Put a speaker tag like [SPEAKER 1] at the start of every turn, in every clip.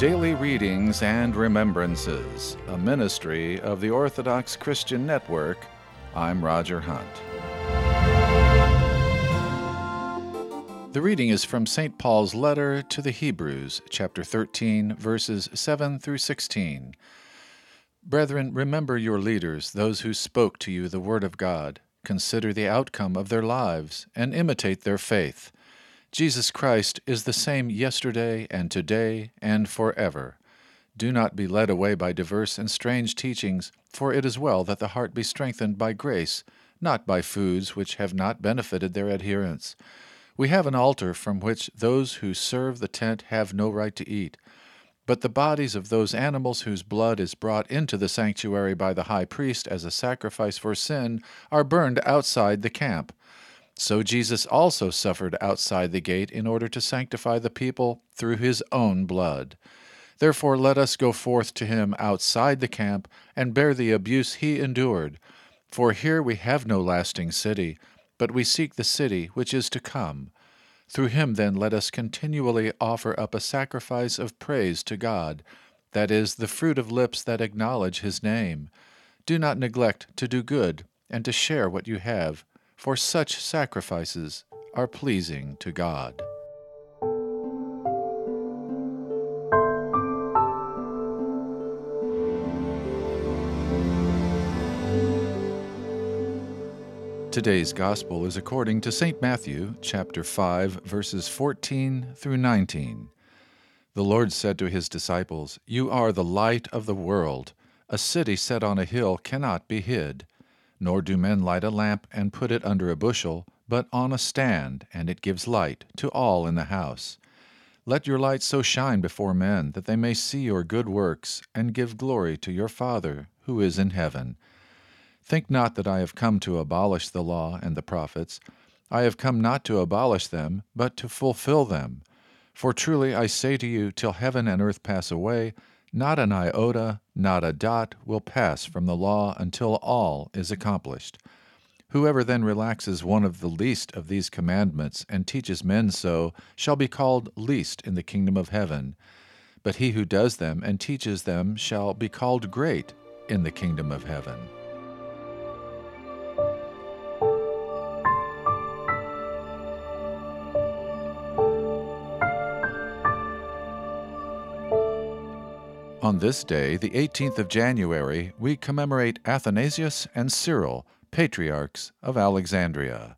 [SPEAKER 1] Daily Readings and Remembrances, a ministry of the Orthodox Christian Network. I'm Roger Hunt. The reading is from St. Paul's letter to the Hebrews, chapter 13, verses 7 through 16. Brethren, remember your leaders, those who spoke to you the word of God. Consider the outcome of their lives and imitate their faith. Jesus Christ is the same yesterday and today and forever. Do not be led away by diverse and strange teachings, for it is well that the heart be strengthened by grace, not by foods which have not benefited their adherents. We have an altar from which those who serve the tent have no right to eat. But the bodies of those animals whose blood is brought into the sanctuary by the high priest as a sacrifice for sin are burned outside the camp. So Jesus also suffered outside the gate in order to sanctify the people through his own blood. Therefore let us go forth to him outside the camp and bear the abuse he endured. For here we have no lasting city, but we seek the city which is to come. Through him then let us continually offer up a sacrifice of praise to God, that is, the fruit of lips that acknowledge his name. Do not neglect to do good and to share what you have, for such sacrifices are pleasing to God. Today's Gospel is according to St. Matthew, chapter 5, verses 14 through 19. The Lord said to his disciples, "You are the light of the world. A city set on a hill cannot be hid. Nor do men light a lamp and put it under a bushel, but on a stand, and it gives light to all in the house. Let your light so shine before men that they may see your good works and give glory to your Father who is in heaven. Think not that I have come to abolish the law and the prophets. I have come not to abolish them, but to fulfill them. For truly I say to you, till heaven and earth pass away, not an iota, not a dot will pass from the law until all is accomplished. Whoever then relaxes one of the least of these commandments and teaches men so shall be called least in the kingdom of heaven. But he who does them and teaches them shall be called great in the kingdom of heaven." On this day, the 18th of January, we commemorate Athanasius and Cyril, patriarchs of Alexandria.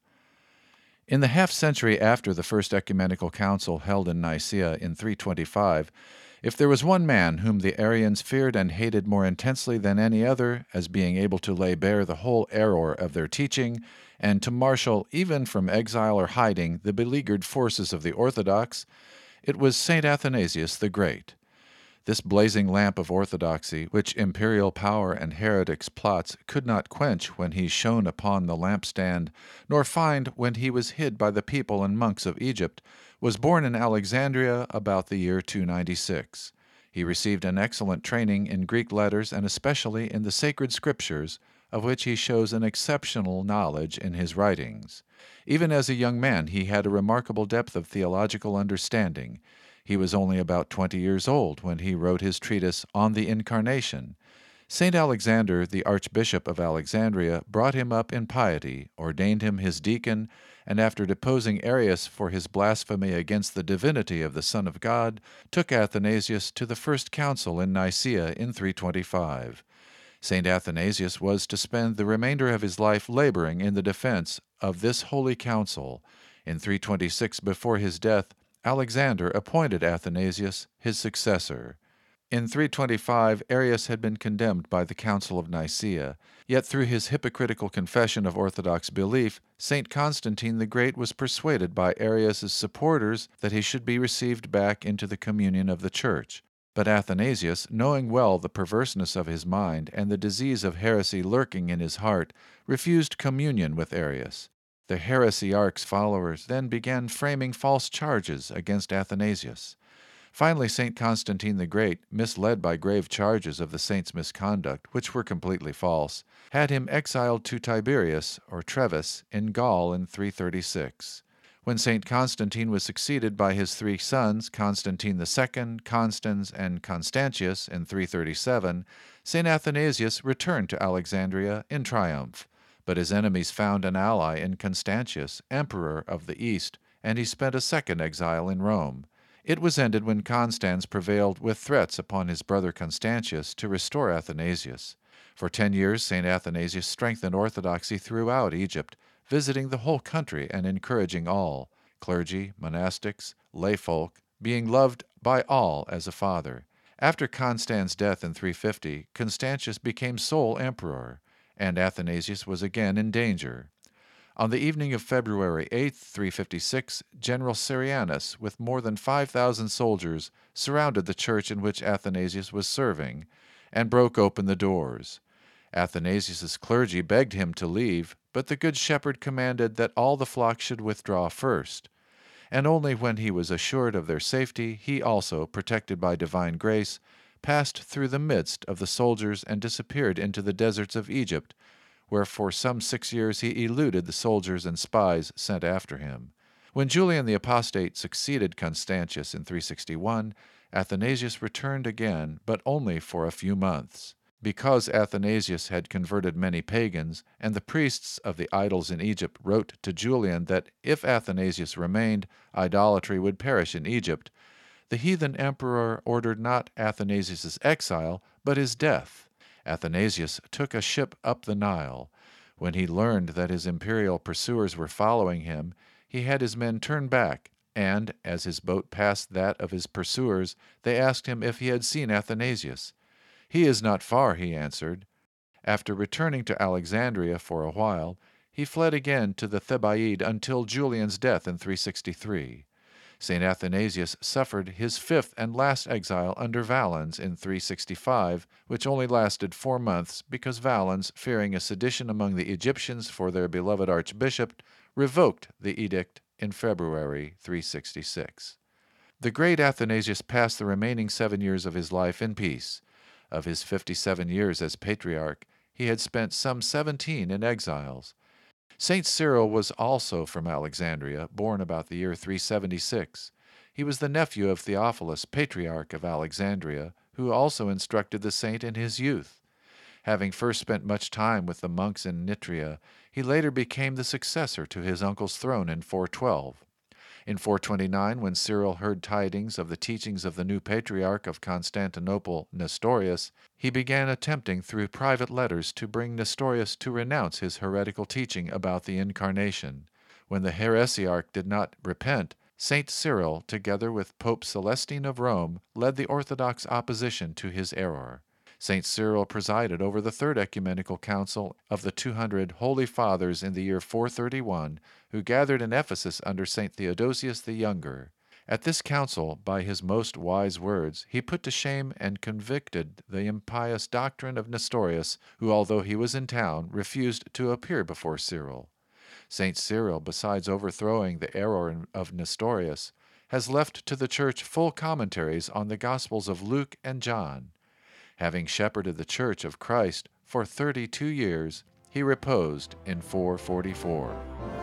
[SPEAKER 1] In the half-century after the First Ecumenical Council held in Nicaea in 325, if there was one man whom the Arians feared and hated more intensely than any other, as being able to lay bare the whole error of their teaching, and to marshal, even from exile or hiding, the beleaguered forces of the Orthodox, it was St. Athanasius the Great. This blazing lamp of orthodoxy, which imperial power and heretics' plots could not quench when he shone upon the lampstand, nor find when he was hid by the people and monks of Egypt, was born in Alexandria about the year 296. He received an excellent training in Greek letters and especially in the sacred scriptures, of which he shows an exceptional knowledge in his writings. Even as a young man he had a remarkable depth of theological understanding. He was only about 20 years old when he wrote his treatise On the Incarnation. St. Alexander, the Archbishop of Alexandria, brought him up in piety, ordained him his deacon, and after deposing Arius for his blasphemy against the divinity of the Son of God, took Athanasius to the first council in Nicaea in 325. St. Athanasius was to spend the remainder of his life laboring in the defense of this holy council. In 326, before his death, Alexander appointed Athanasius his successor. In 325, Arius had been condemned by the Council of Nicaea, yet through his hypocritical confession of Orthodox belief, St. Constantine the Great was persuaded by Arius's supporters that he should be received back into the communion of the Church. But Athanasius, knowing well the perverseness of his mind and the disease of heresy lurking in his heart, refused communion with Arius. The heresiarch's followers then began framing false charges against Athanasius. Finally, St. Constantine the Great, misled by grave charges of the saint's misconduct, which were completely false, had him exiled to Tiberias, or Treves, in Gaul in 336. When St. Constantine was succeeded by his three sons, Constantine II, Constans, and Constantius, in 337, St. Athanasius returned to Alexandria in triumph. But his enemies found an ally in Constantius, emperor of the East, and he spent a second exile in Rome. It was ended when Constans prevailed with threats upon his brother Constantius to restore Athanasius. For 10 years, St. Athanasius strengthened orthodoxy throughout Egypt, visiting the whole country and encouraging all, clergy, monastics, layfolk, being loved by all as a father. After Constans' death in 350, Constantius became sole emperor, and Athanasius was again in danger. On the evening of February 8, 356, General Syrianus, with more than 5,000 soldiers, surrounded the church in which Athanasius was serving, and broke open the doors. Athanasius's clergy begged him to leave, but the Good Shepherd commanded that all the flock should withdraw first. And only when he was assured of their safety, he also, protected by divine grace, passed through the midst of the soldiers and disappeared into the deserts of Egypt, where for some 6 years he eluded the soldiers and spies sent after him. When Julian the Apostate succeeded Constantius in 361, Athanasius returned again, but only for a few months. Because Athanasius had converted many pagans, and the priests of the idols in Egypt wrote to Julian that if Athanasius remained, idolatry would perish in Egypt, the heathen emperor ordered not Athanasius's exile, but his death. Athanasius took a ship up the Nile. When he learned that his imperial pursuers were following him, he had his men turn back, and, as his boat passed that of his pursuers, they asked him if he had seen Athanasius. "He is not far," he answered. After returning to Alexandria for a while, he fled again to the Thebaid until Julian's death in 363. St. Athanasius suffered his fifth and last exile under Valens in 365, which only lasted 4 months because Valens, fearing a sedition among the Egyptians for their beloved archbishop, revoked the edict in February 366. The great Athanasius passed the remaining 7 years of his life in peace. Of his 57 years as patriarch, he had spent some 17 in exiles. St. Cyril was also from Alexandria, born about the year 376. He was the nephew of Theophilus, patriarch of Alexandria, who also instructed the saint in his youth. Having first spent much time with the monks in Nitria, he later became the successor to his uncle's throne in 412. In 429, when Cyril heard tidings of the teachings of the new patriarch of Constantinople, Nestorius, he began attempting through private letters to bring Nestorius to renounce his heretical teaching about the Incarnation. When the heresiarch did not repent, St. Cyril, together with Pope Celestine of Rome, led the Orthodox opposition to his error. St. Cyril presided over the Third Ecumenical Council of the 200 Holy Fathers in the year 431, who gathered in Ephesus under St. Theodosius the Younger. At this council, by his most wise words, he put to shame and convicted the impious doctrine of Nestorius, who, although he was in town, refused to appear before Cyril. St. Cyril, besides overthrowing the error of Nestorius, has left to the Church full commentaries on the Gospels of Luke and John. Having shepherded the Church of Christ for 32 years, he reposed in 444.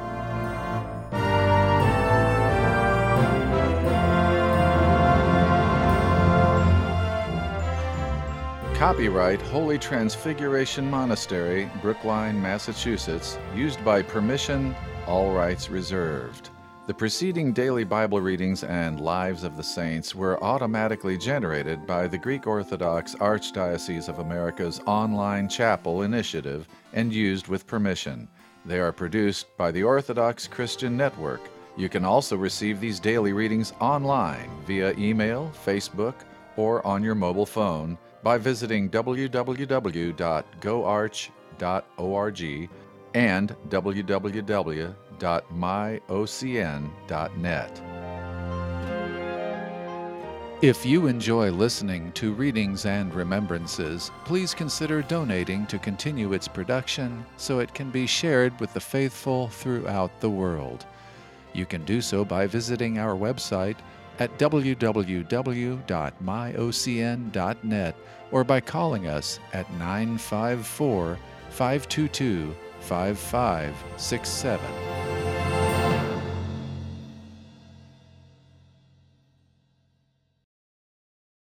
[SPEAKER 1] Copyright Holy Transfiguration Monastery, Brookline, Massachusetts, used by permission, all rights reserved. The preceding daily Bible readings and Lives of the Saints were automatically generated by the Greek Orthodox Archdiocese of America's online chapel initiative and used with permission. They are produced by the Orthodox Christian Network. You can also receive these daily readings online via email, Facebook, or on your mobile phone by visiting www.goarch.org and www.myocn.net. If you enjoy listening to Readings and Remembrances, please consider donating to continue its production so it can be shared with the faithful throughout the world. You can do so by visiting our website at www.myocn.net or by calling us at 954-522-5567.